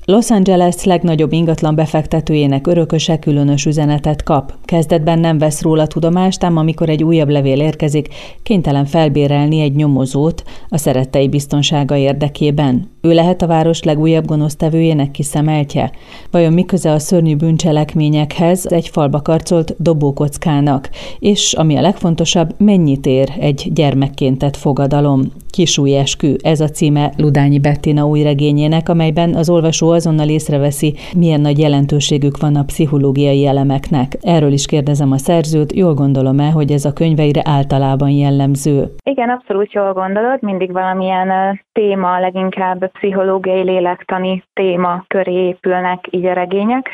Los Angeles legnagyobb ingatlan befektetőjének örököse különös üzenetet kap. Kezdetben nem vesz róla tudomást, ám amikor egy újabb levél érkezik, kénytelen felbérelni egy nyomozót a szerettei biztonsága érdekében. Ő lehet a város legújabb gonosztevőjének kiszemeltje? Vajon mi köze a szörnyű bűncselekményekhez egy falba karcolt dobókockának? És ami a legfontosabb, mennyit ér egy gyermekként tett fogadalom? Kisúlyeskü, ez a címe Ludányi Bettina új regényének, amelyben az olvasó azonnal észreveszi, milyen nagy jelentőségük van a pszichológiai elemeknek. Erről is kérdezem a szerzőt, jól gondolom-e, hogy ez a könyveire általában jellemző? Igen, abszolút jól gondolod, mindig valamilyen téma, leginkább pszichológiai, lélektani téma köré épülnek így a regények.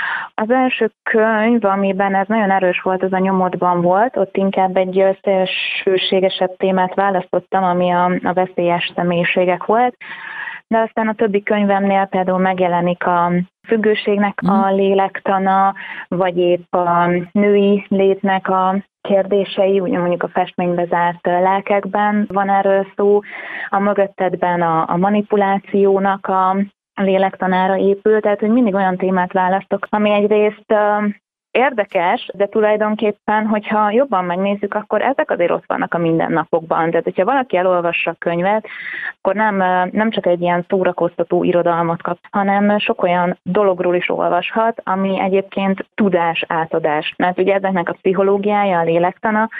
Az első könyv, amiben ez nagyon erős volt, az a Nyomodban volt, ott inkább egy szélsőségesebb témát választottam, ami a veszélyes személyiségek volt, de aztán a többi könyvemnél például megjelenik a függőségnek a lélektana, vagy épp a női létnek a kérdései, ugye mondjuk a festménybe zárt lelkekben van erről szó, a mögöttedben a manipulációnak a lélektanára épül, tehát hogy mindig olyan témát választok, ami egyrészt érdekes, de tulajdonképpen, hogyha jobban megnézzük, akkor ezek azért ott vannak a mindennapokban. Tehát, hogyha valaki elolvassa a könyvet, akkor nem csak egy ilyen szórakoztató irodalmat kap, hanem sok olyan dologról is olvashat, ami egyébként tudás átadás. Mert ugye ezeknek a pszichológiája, a lélektana,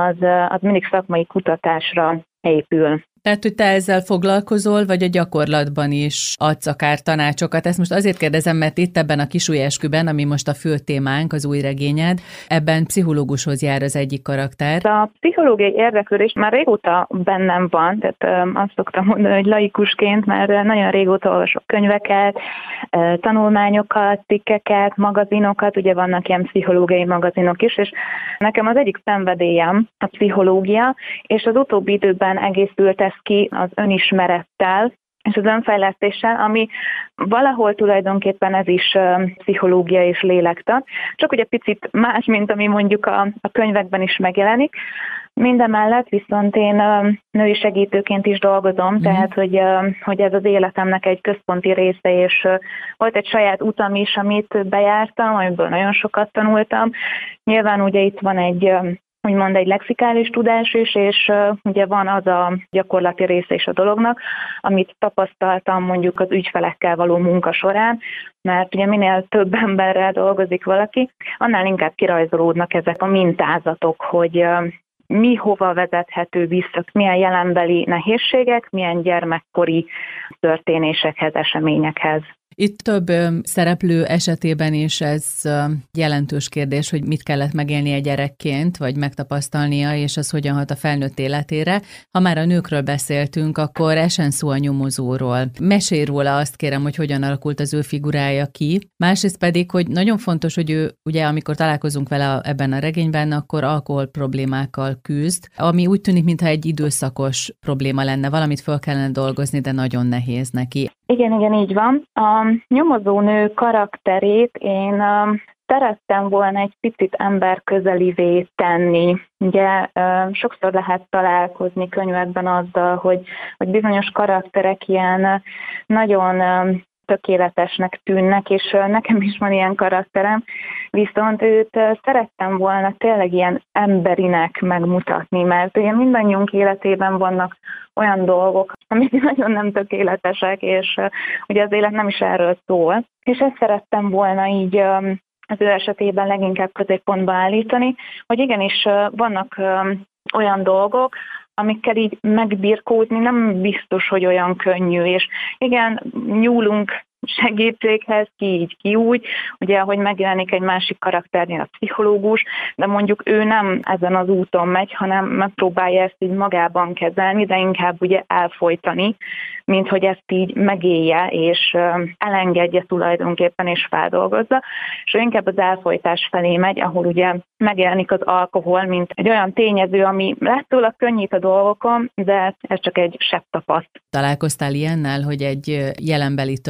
az mindig szakmai kutatásra épül. Tehát, hogy te ezzel foglalkozol, vagy a gyakorlatban is adsz akár tanácsokat? Ezt most azért kérdezem, mert itt ebben a Kisúlyesküben, ami most a fő témánk, az új regényed, ebben pszichológushoz jár az egyik karakter. A pszichológiai érdeklődés már régóta bennem van, tehát azt szoktam mondani, hogy laikusként már nagyon régóta olvasok könyveket, tanulmányokat, cikkeket, magazinokat, ugye vannak ilyen pszichológiai magazinok is, és nekem az egyik szenvedélyem a pszichológia, és az utóbbi időben egészült ez ki az önismerettel és az önfejlesztéssel, ami valahol tulajdonképpen ez is pszichológia és lélektan, csak ugye picit más, mint ami mondjuk a könyvekben is megjelenik. Mindemellett viszont én női segítőként is dolgozom, tehát hogy ez az életemnek egy központi része, és volt egy saját utam is, amit bejártam, amiből nagyon sokat tanultam. Nyilván ugye itt van egy lexikális tudás is, és ugye van az a gyakorlati része is a dolognak, amit tapasztaltam mondjuk az ügyfelekkel való munka során, mert ugye minél több emberrel dolgozik valaki, annál inkább kirajzolódnak ezek a mintázatok, hogy mi hova vezethető vissza, milyen jelenbeli nehézségek, milyen gyermekkori történésekhez, eseményekhez. Itt több szereplő esetében is ez jelentős kérdés, hogy mit kellett megélnie gyerekként, vagy megtapasztalnia, és az hogyan hat a felnőtt életére. Ha már a nőkről beszéltünk, akkor esen szó a nyomozóról. Mesélj róla, azt kérem, hogy hogyan alakult az ő figurája ki. Másrészt pedig, hogy nagyon fontos, hogy ő, ugye, amikor találkozunk vele ebben a regényben, akkor alkohol problémákkal küzd, ami úgy tűnik, mintha egy időszakos probléma lenne, valamit föl kellene dolgozni, de nagyon nehéz neki. Igen, így van. A nyomozónő karakterét én szerettem volna egy picit emberközelivé tenni. Ugye sokszor lehet találkozni könyvekben azzal, hogy bizonyos karakterek ilyen nagyon tökéletesnek tűnnek, és nekem is van ilyen karakterem, viszont őt szerettem volna tényleg ilyen emberinek megmutatni, mert ugye mindannyiunk életében vannak olyan dolgok, amik nagyon nem tökéletesek, és ugye az élet nem is erről szól. És ezt szerettem volna így az ő esetében leginkább középpontba állítani, hogy igenis vannak olyan dolgok, amikkel így megbirkózni nem biztos, hogy olyan könnyű, és igen, nyúlunk segítséghez, ki így, ki úgy, ugye, ahogy megjelenik egy másik karakternél a pszichológus, de mondjuk ő nem ezen az úton megy, hanem megpróbálja ezt így magában kezelni, de inkább ugye elfojtani, mint hogy ezt így megélje, és elengedje tulajdonképpen, és feldolgozza, és ő inkább az elfojtás felé megy, ahol ugye megjelenik az alkohol, mint egy olyan tényező, ami látszólag könnyít a dolgokon, de ez csak egy sebb tapaszt. Találkoztál ilyennel, hogy egy jelenbeli történet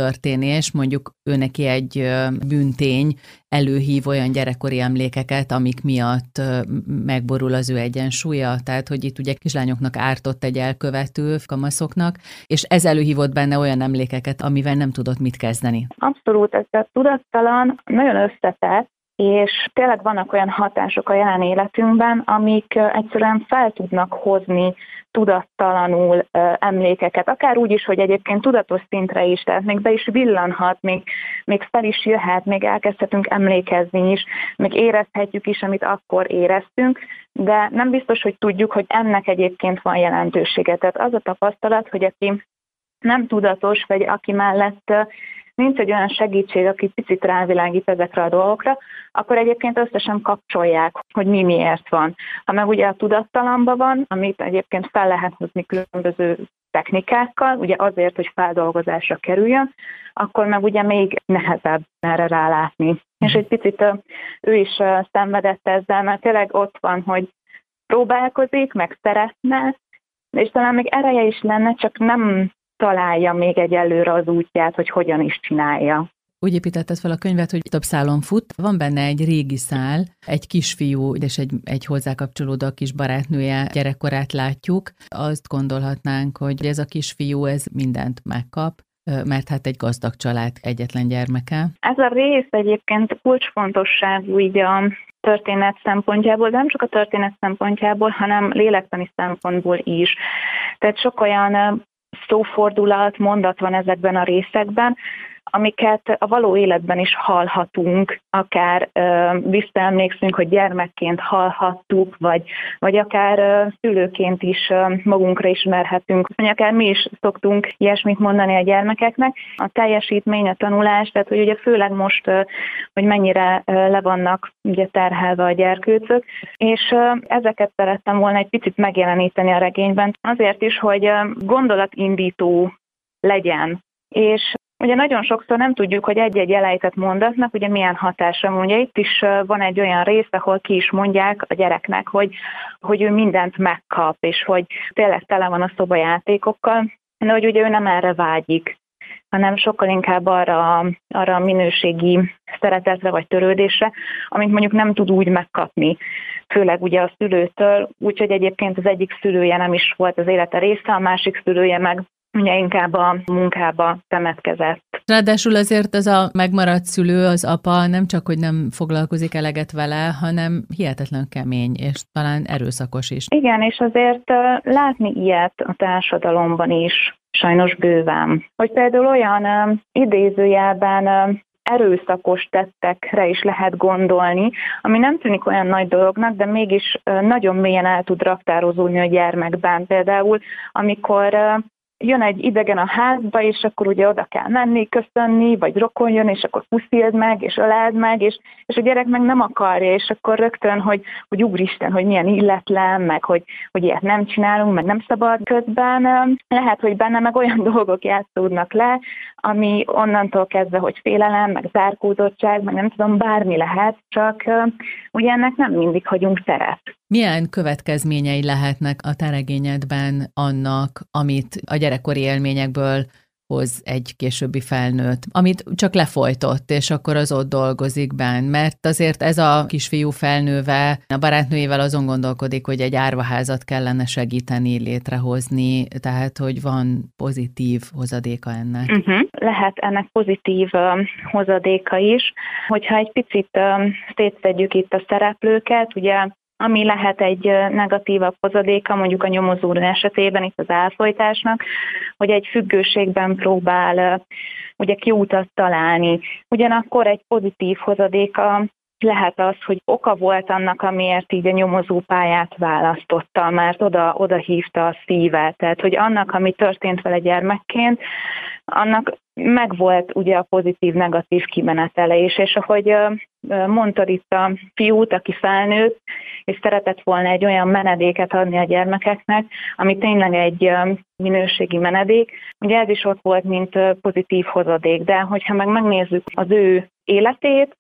történés, mondjuk ő neki egy bűntény előhív olyan gyerekkori emlékeket, amik miatt megborul az ő egyensúlya, tehát hogy itt ugye kislányoknak ártott egy elkövető kamaszoknak, és ez előhívott benne olyan emlékeket, amivel nem tudott mit kezdeni. Abszolút, ez a tudattalan nagyon összetett, és tényleg vannak olyan hatások a jelen életünkben, amik egyszerűen fel tudnak hozni tudattalanul emlékeket, akár úgy is, hogy egyébként tudatos szintre is, tehát még be is villanhat, még fel is jöhet, még elkezdhetünk emlékezni is, még érezhetjük is, amit akkor éreztünk, de nem biztos, hogy tudjuk, hogy ennek egyébként van jelentősége. Tehát az a tapasztalat, hogy aki nem tudatos, vagy aki mellett nincs egy olyan segítség, aki picit rávilágít ezekre a dolgokra, akkor egyébként összesen kapcsolják, hogy mi miért van. Ha meg ugye a tudattalanban van, amit egyébként fel lehet hozni különböző technikákkal, ugye azért, hogy feldolgozásra kerüljön, akkor meg ugye még nehezebb erre rálátni. És egy picit ő is szenvedett ezzel, mert tényleg ott van, hogy próbálkozik, meg szeretne, és talán még ereje is lenne, csak nem találja még egyelőre az útját, hogy hogyan is csinálja. Úgy építetted fel a könyvet, hogy több szálon fut. Van benne egy régi szál, egy kisfiú és egy hozzá kapcsolódó kis barátnője gyerekkorát látjuk. Azt gondolhatnánk, hogy ez a kisfiú ez mindent megkap, mert hát egy gazdag család egyetlen gyermeke. Ez a rész egyébként kulcsfontosságú így a történet szempontjából, de nem csak a történet szempontjából, hanem lélektani szempontból is. Tehát sok olyan szófordulat, mondat van ezekben a részekben, amiket a való életben is hallhatunk, akár visszaemlékszünk, hogy gyermekként hallhattuk, vagy akár szülőként is magunkra ismerhetünk, vagy akár mi is szoktunk ilyesmit mondani a gyermekeknek. A teljesítmény, a tanulás, tehát hogy ugye főleg most, hogy mennyire le vannak ugye terhelve a gyerkőcök, és ezeket szerettem volna egy picit megjeleníteni a regényben, azért is, hogy gondolatindító legyen, és ugye nagyon sokszor nem tudjuk, hogy egy-egy elejtett mondatnak ugye milyen hatása van. Ugye itt is van egy olyan rész, ahol ki is mondják a gyereknek, hogy ő mindent megkap, és hogy tényleg tele van a szobajátékokkal, de hogy ugye ő nem erre vágyik, hanem sokkal inkább arra a minőségi szeretetre vagy törődésre, amit mondjuk nem tud úgy megkapni, főleg ugye a szülőtől, úgyhogy egyébként az egyik szülője nem is volt az élete része, a másik szülője meg ugye inkább a munkába temetkezett. Ráadásul azért ez a megmaradt szülő, az apa nem csak, hogy nem foglalkozik eleget vele, hanem hihetetlen kemény, és talán erőszakos is. Igen, és azért látni ilyet a társadalomban is sajnos bőven. Hogy például olyan idézőjelben erőszakos tettekre is lehet gondolni, ami nem tűnik olyan nagy dolognak, de mégis nagyon mélyen el tud raktározódni a gyermekben. Például amikor jön egy idegen a házba, és akkor ugye oda kell menni, köszönni, vagy rokon jön, és akkor puszild meg, és öleld meg, és a gyerek meg nem akarja, és akkor rögtön, hogy úristen, hogy milyen illetlen, meg hogy ilyet nem csinálunk, meg nem szabad. Közben lehet, hogy benne meg olyan dolgok játszódnak le, ami onnantól kezdve, hogy félelem, meg zárkózottság, meg nem tudom, bármi lehet, csak ugye ennek nem mindig hagyunk teret. Milyen következményei lehetnek a te regényedben annak, amit a gyerekkori élményekből hoz egy későbbi felnőtt, amit csak lefolytott, és akkor az ott dolgozik benne, mert azért ez a kisfiú felnőve a barátnőjével azon gondolkodik, hogy egy árvaházat kellene segíteni, létrehozni, tehát hogy van pozitív hozadéka ennek. Lehet ennek pozitív hozadéka is, hogyha egy picit szétszedjük itt a szereplőket, ugye ami lehet egy negatívabb hozadéka, mondjuk a nyomozó esetében, itt az elfojtásnak, hogy egy függőségben próbál ugye kiutat találni. Ugyanakkor egy pozitív hozadéka lehet az, hogy oka volt annak, amiért így a nyomozó pályát választotta, mert oda hívta a szíve. Tehát, hogy annak, ami történt vele gyermekként, annak megvolt ugye a pozitív-negatív kimenetele is, és ahogy mondtad itt a fiút, aki felnőtt, és szeretett volna egy olyan menedéket adni a gyermekeknek, ami tényleg egy minőségi menedék, ugye ez is ott volt, mint pozitív hozadék, de hogyha meg megnézzük az ő életét,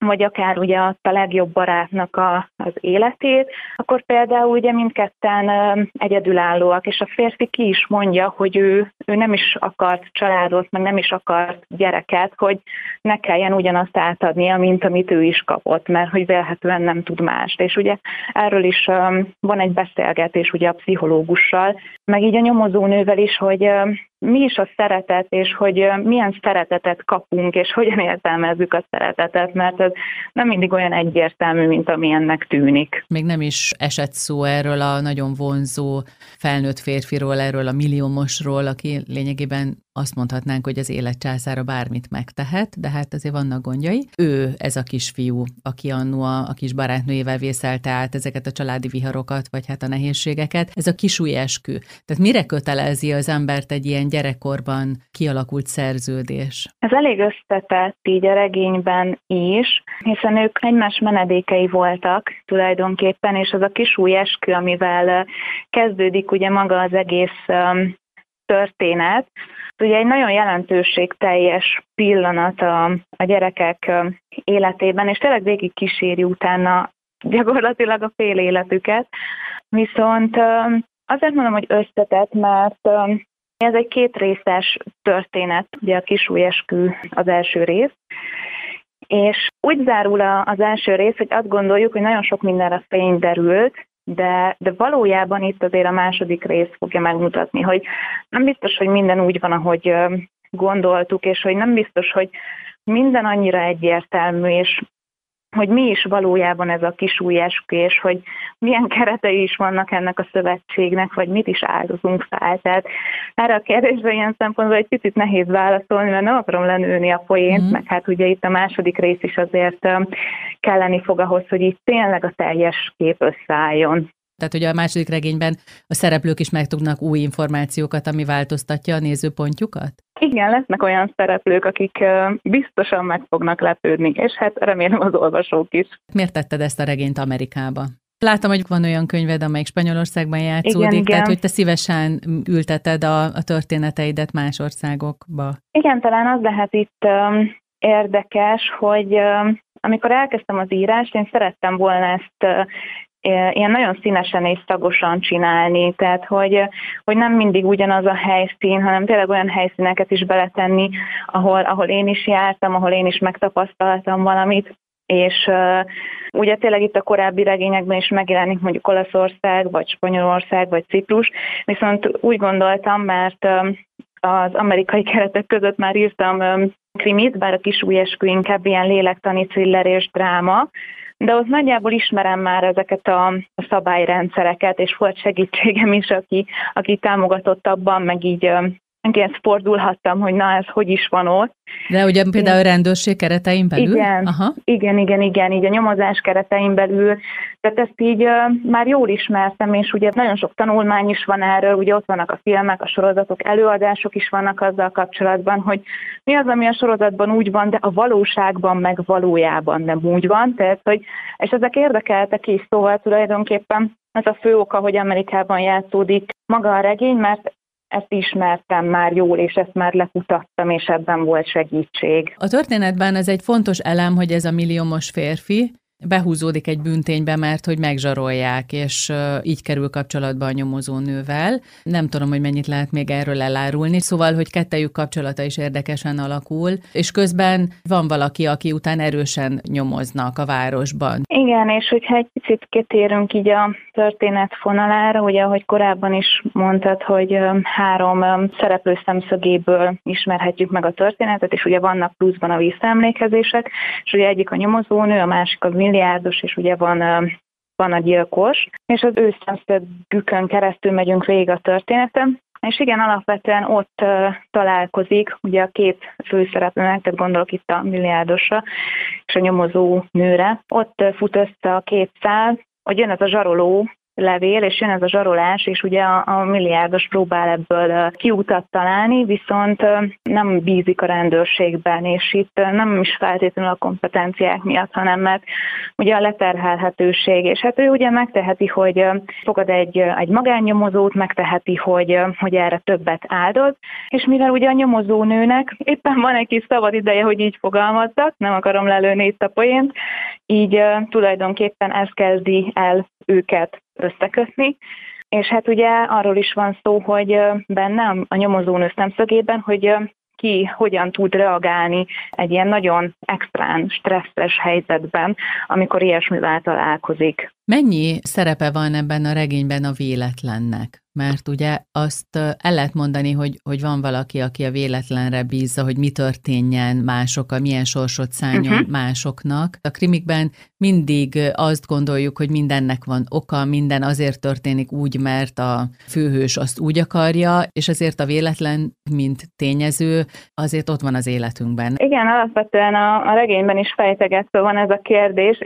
vagy akár ugye a legjobb barátnak az életét, akkor például ugye mindketten egyedülállóak, és a férfi ki is mondja, hogy ő nem is akart családot, meg nem is akart gyereket, hogy ne kelljen ugyanazt átadnia, mint amit ő is kapott, mert hogy vélhetően nem tud mást. És ugye erről is van egy beszélgetés ugye a pszichológussal, meg így a nyomozónővel is, hogy mi is a szeretet, és hogy milyen szeretetet kapunk, és hogyan értelmezzük a szeretetet, mert ez nem mindig olyan egyértelmű, mint amilyennek tűnik. Még nem is esett szó erről a nagyon vonzó felnőtt férfiról, erről a milliómosról, aki lényegében azt mondhatnánk, hogy az élet császára bármit megtehet, de hát azért vannak gondjai. Ő ez a kisfiú, aki annó a kis barátnőjével vészelte át ezeket a családi viharokat, vagy hát a nehézségeket. Ez a kisúlyeskü. Tehát mire kötelezi az embert egy ilyen gyerekkorban kialakult szerződés? Ez elég összetett így a regényben is, hiszen ők egymás menedékei voltak tulajdonképpen, és az a kisúlyeskü, amivel kezdődik ugye maga az egész történet, ugye egy nagyon jelentőségteljes pillanat a gyerekek életében, és tényleg végig kíséri utána gyakorlatilag a fél életüket. Viszont azért mondom, hogy összetett, mert ez egy kétrészes történet, ugye a kisúlyeskü az első rész, és úgy zárul az első rész, hogy azt gondoljuk, hogy nagyon sok mindenre fény derült, de valójában itt azért a második rész fogja megmutatni, hogy nem biztos, hogy minden úgy van, ahogy gondoltuk, és hogy nem biztos, hogy minden annyira egyértelmű, és hogy mi is valójában ez a kisúlyeskü, és hogy milyen keretei is vannak ennek a szövetségnek, vagy mit is áldozunk fel. Tehát erre a kérdésre ilyen szempontból egy picit nehéz válaszolni, mert nem akarom lenőni a poént, meg hát ugye itt a második rész is azért kelleni fog ahhoz, hogy itt tényleg a teljes kép összeálljon. Tehát ugye a második regényben a szereplők is megtudnak új információkat, ami változtatja a nézőpontjukat? Igen, lesznek olyan szereplők, akik biztosan meg fognak lepődni, és hát remélem az olvasók is. Miért tetted ezt a regényt Amerikába? Láttam, hogy van olyan könyved, amelyik Spanyolországban játszódik, igen. Tehát hogy te szívesen ülteted a történeteidet más országokba. Igen, talán az lehet itt érdekes, hogy amikor elkezdtem az írást, én szerettem volna ezt ilyen nagyon színesen és szagosan csinálni, tehát hogy nem mindig ugyanaz a helyszín, hanem tényleg olyan helyszíneket is beletenni, ahol én is jártam, ahol én is megtapasztaltam valamit, és ugye tényleg itt a korábbi regényekben is megjelenik mondjuk Olaszország, vagy Spanyolország, vagy Ciprus, viszont úgy gondoltam, mert az amerikai keretek között már írtam krimit, bár a kisúlyeskü inkább ilyen lélektani thriller és dráma, de ott nagyjából ismerem már ezeket a szabályrendszereket, és volt segítségem is, aki támogatott abban, meg így ezt fordulhattam, hogy na ez hogy is van ott. De ugye például a rendőrség keretein belül? Igen, aha. Igen, így a nyomozás keretein belül. Tehát ezt így már jól ismertem, és ugye nagyon sok tanulmány is van erről, ugye ott vannak a filmek, a sorozatok, előadások is vannak azzal kapcsolatban, hogy mi az, ami a sorozatban úgy van, de a valóságban meg valójában nem úgy van. Tehát, és ezek érdekeltek is, szóval tulajdonképpen ez a fő oka, hogy Amerikában játszódik maga a regény, mert ezt ismertem már jól, és ezt már lefutattam, és ebben volt segítség. A történetben ez egy fontos elem, hogy ez a milliómos férfi behúzódik egy bűnténybe, mert hogy megzsarolják, és így kerül kapcsolatba a nyomozónővel. Nem tudom, hogy mennyit lehet még erről elárulni, szóval, hogy kettejük kapcsolata is érdekesen alakul, és közben van valaki, aki után erősen nyomoznak a városban. Igen, és hogyha egy picit kitérünk így a történet fonalára, ugye, ahogy korábban is mondtad, hogy 3 szereplő szemszögéből ismerhetjük meg a történetet, és ugye vannak pluszban a visszaemlékezések, és ugye egyik a nyomozónő, a másik a milliárdos, és ugye van a gyilkos, és az ő szemszögükön keresztül megyünk végig a történetem, és igen, alapvetően ott találkozik ugye a 2 főszereplőnek, tehát gondolok itt a milliárdosra és a nyomozó nőre, ott fut össze a 2 szál, hogy jön ez a zsaroló, levél, és jön ez a zsarolás, és ugye a milliárdos próbál ebből kiutat találni, viszont nem bízik a rendőrségben, és itt nem is feltétlenül a kompetenciák miatt, hanem mert ugye a leterhelhetőség, és hát ő ugye megteheti, hogy fogad egy magánnyomozót, megteheti, hogy erre többet áldoz, és mivel ugye a nyomozónőnek éppen van egy kis szabad ideje, hogy így fogalmazzak, nem akarom lelőni itt a poént, így tulajdonképpen ez kezdi el őket összekötni, és hát ugye arról is van szó, hogy bennem a nyomozónő szemszögében, hogy ki hogyan tud reagálni egy ilyen nagyon extrán, stresszes helyzetben, amikor ilyesmivel találkozik. Mennyi szerepe van ebben a regényben a véletlennek? Mert ugye azt el lehet mondani, hogy van valaki, aki a véletlenre bízza, hogy mi történjen másokkal, milyen sorsot szálljon másoknak. A krimikben mindig azt gondoljuk, hogy mindennek van oka, minden azért történik úgy, mert a főhős azt úgy akarja, és azért a véletlen, mint tényező, azért ott van az életünkben. Igen, alapvetően a regényben is fejtegetve van ez a kérdés.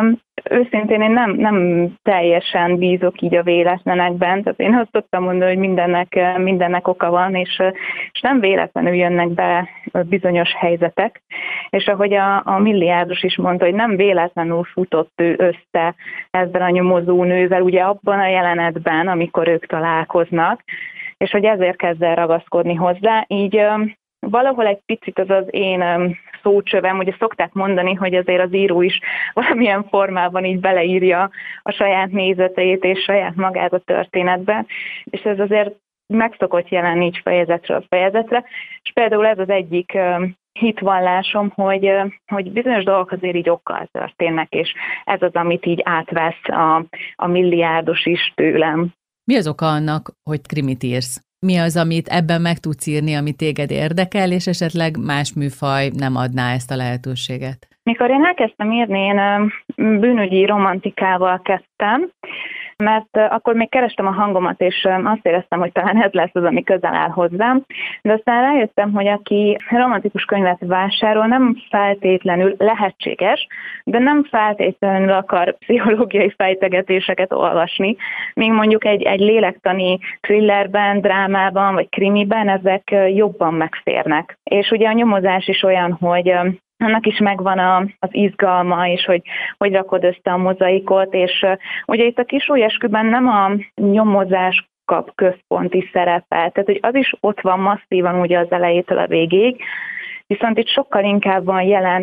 Őszintén én nem teljesen bízok így a véletlenekben, tehát én azt szoktam mondani, hogy mindennek oka van, és nem véletlenül jönnek be bizonyos helyzetek, és ahogy a milliárdos is mondta, hogy nem véletlenül futott ő össze ezzel a nyomozónővel, ugye abban a jelenetben, amikor ők találkoznak, és hogy ezért kezd el ragaszkodni hozzá, így valahol egy picit az én szócsövem, ugye szokták mondani, hogy azért az író is valamilyen formában így beleírja a saját nézeteit és saját magát a történetbe, és ez azért meg szokott jelenni így fejezetről fejezetre, és például ez az egyik hitvallásom, hogy bizonyos dolgok azért így okkal történnek, és ez az, amit így átvesz a milliárdos is tőlem. Mi az oka annak, hogy krimit írsz? Mi az, amit ebben meg tudsz írni, ami téged érdekel, és esetleg más műfaj nem adná ezt a lehetőséget? Mikor én elkezdtem írni, én bűnügyi romantikával kezdtem, mert akkor még kerestem a hangomat, és azt éreztem, hogy talán ez lesz az, ami közel áll hozzám. De aztán rájöttem, hogy aki romantikus könyvet vásárol, nem feltétlenül lehetséges, de nem feltétlenül akar pszichológiai fejtegetéseket olvasni, míg mondjuk egy lélektani thrillerben, drámában vagy krimiben ezek jobban megférnek. És ugye a nyomozás is olyan, hogy annak is megvan az izgalma, és hogy rakod össze a mozaikot, és ugye itt a Kisúlyesküben nem a nyomozás kap központi szerepet, tehát hogy az is ott van masszívan ugye az elejétől a végéig, viszont itt sokkal inkább van jelen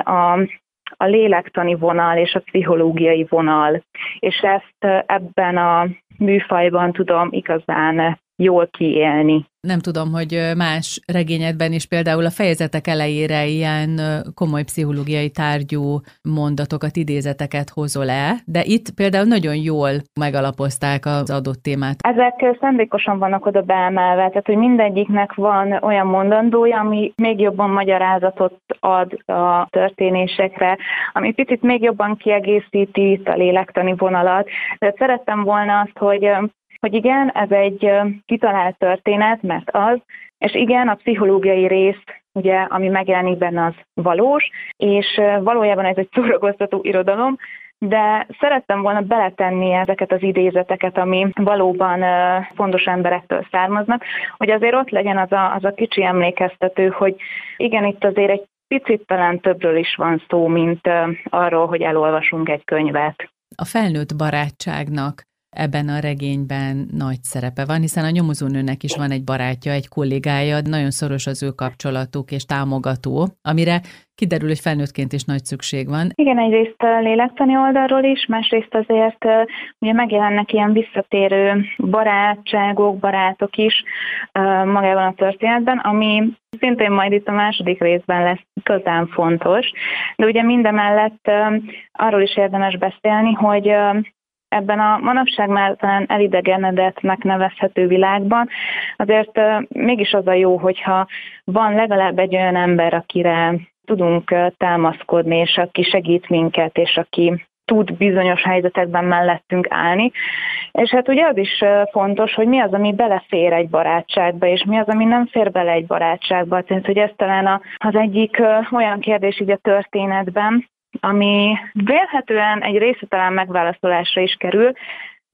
a lélektani vonal és a pszichológiai vonal, és ezt ebben a műfajban tudom igazán jól kiélni. Nem tudom, hogy más regényedben is például a fejezetek elejére ilyen komoly pszichológiai tárgyú mondatokat, idézeteket hozol-e, de itt például nagyon jól megalapozták az adott témát. Ezek szándékosan vannak oda beemelve, tehát hogy mindegyiknek van olyan mondandója, ami még jobban magyarázatot ad a történésekre, ami picit még jobban kiegészíti itt a lélektani vonalat. De szerettem volna azt, hogy igen, ez egy kitalált történet, mert az, és igen, a pszichológiai rész, ugye, ami megjelenik benne, az valós, és valójában ez egy szórakoztató irodalom, de szerettem volna beletenni ezeket az idézeteket, ami valóban fontos emberektől származnak, hogy azért ott legyen az a kicsi emlékeztető, hogy igen, itt azért egy picit talán többről is van szó, mint arról, hogy elolvasunk egy könyvet. A felnőtt barátságnak ebben a regényben nagy szerepe van, hiszen a nyomozónőnek is van egy barátja, egy kollégája, nagyon szoros az ő kapcsolatuk és támogató, amire kiderül, hogy felnőttként is nagy szükség van. Igen, egyrészt lélektani oldalról is, másrészt azért ugye megjelennek ilyen visszatérő barátságok, barátok is magában a történetben, ami szintén majd itt a második részben lesz igazán fontos, de ugye mindemellett arról is érdemes beszélni, hogy ebben a manapság már talán elidegenedettnek nevezhető világban, azért mégis az a jó, hogyha van legalább egy olyan ember, akire tudunk támaszkodni, és aki segít minket, és aki tud bizonyos helyzetekben mellettünk állni. És hát ugye az is fontos, hogy mi az, ami belefér egy barátságba, és mi az, ami nem fér bele egy barátságba. Tehát, hogy ez talán az egyik olyan kérdés így a történetben, ami vélhetően egy része talán megválaszolásra is kerül,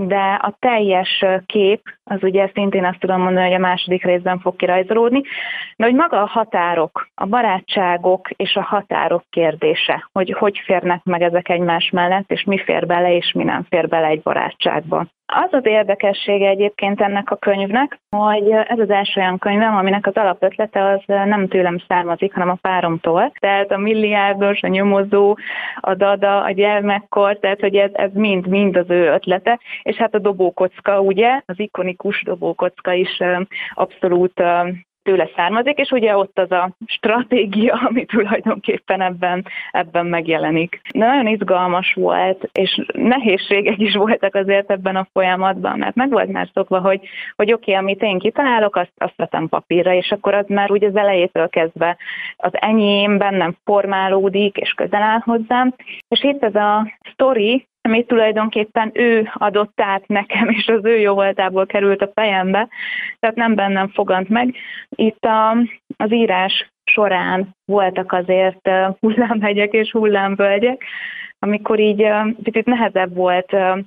de a teljes kép, az ugye szintén azt tudom mondani, hogy a második részben fog kirajzolódni, de hogy maga a határok, a barátságok és a határok kérdése, hogy férnek meg ezek egymás mellett, és mi fér bele, és mi nem fér bele egy barátságba. Az az érdekessége egyébként ennek a könyvnek, hogy ez az első olyan könyvem, aminek az alapötlete az nem tőlem származik, hanem a páromtól. Tehát a milliárdos, a nyomozó, a dada, a gyermekkor, tehát hogy ez mind az ő ötlete, és hát a dobókocka, ugye, az ikonikus dobókocka is abszolút tőle származik, és ugye ott az a stratégia, ami tulajdonképpen ebben megjelenik. De nagyon izgalmas volt, és nehézségek is voltak azért ebben a folyamatban, mert meg volt már szokva, hogy oké, amit én kitalálok, azt vetem papírra, és akkor az már úgy az elejétől kezdve az enyém bennem formálódik, és közel áll hozzám. És itt ez a sztori, amit tulajdonképpen ő adott át nekem, és az ő jó voltából került a fejembe, tehát nem bennem fogant meg. Itt az írás során voltak azért hullámhegyek és hullámvölgyek, amikor így picit nehezebb volt,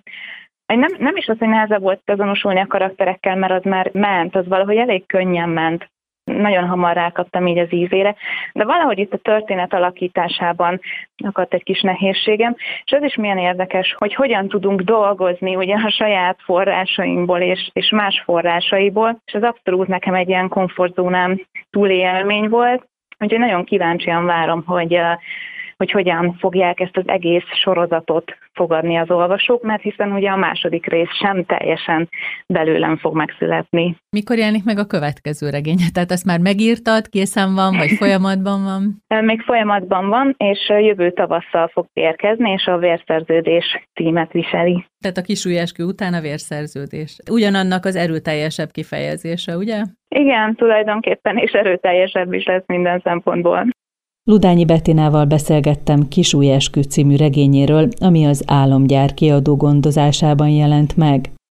nem is az, hogy nehezebb volt azonosulni a karakterekkel, mert az már ment, az valahogy elég könnyen ment. Nagyon hamar rákaptam így az ízére, de valahogy itt a történet alakításában akadt egy kis nehézségem, és ez is milyen érdekes, hogy hogyan tudunk dolgozni ugye a saját forrásainkból és más forrásaiból, és ez abszolút nekem egy ilyen komfortzónám túlélmény volt, úgyhogy nagyon kíváncsian várom, hogy hogyan fogják ezt az egész sorozatot fogadni az olvasók, mert hiszen ugye a második rész sem teljesen belőlem fog megszületni. Mikor jelenik meg a következő regény? Tehát azt már megírtad, készen van, vagy folyamatban van? Még folyamatban van, és jövő tavasszal fog érkezni, és a Vérszerződés címet viseli. Tehát a Kisujjeskü után a Vérszerződés. Ugyanannak az erőteljesebb kifejezése, ugye? Igen, tulajdonképpen, és erőteljesebb is lesz minden szempontból. Ludányi Bettinával beszélgettem Kisujjeskü című regényéről, ami az Álomgyár kiadó gondozásában jelent meg.